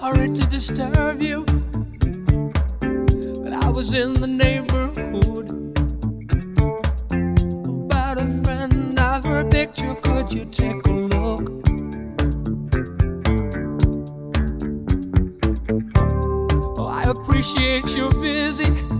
sorry to disturb you, but I was in the neighborhood about a friend of her picture. Could you take a look? Oh, I appreciate you're busy,